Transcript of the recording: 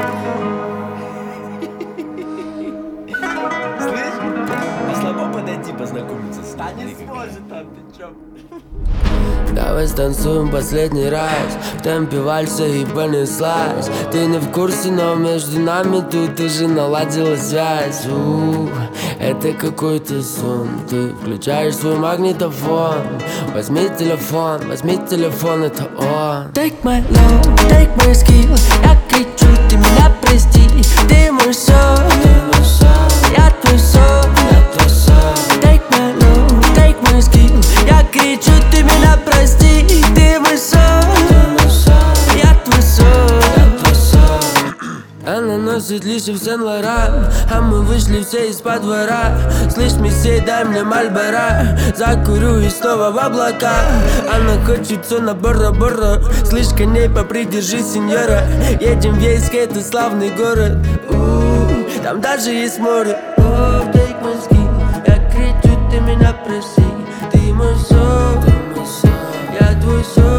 Слышь, а слабо подойти познакомиться с Да не Никой? сможет он, ты чё? Давай станцуем последний раз, в темпе вальса и понеслась. Ты не в курсе, но между нами тут уже наладилась связь. Это какой-то сон. Ты включаешь свой магнитофон. Возьми телефон, это он. Take my love, take my skill. Я кричу, ты меня прости. Ты мой сон, я твой сон. Take my love, take my skill. Я кричу, ты меня прости. Ты мой сон, я твой сон. Она носит лишь в Сен-Лоран, а мы вышли все из-под двора. Слышь, месье, дай мне Мальборо. Закурю и снова в облака. Она хочет все на Бора-Бора. Слышь, коней попридержи, сеньора. Едем в Ейск, это славный город. Там даже есть море. Take my skin. Я кричу, ты меня прости. Ты мой сон, я твой сон.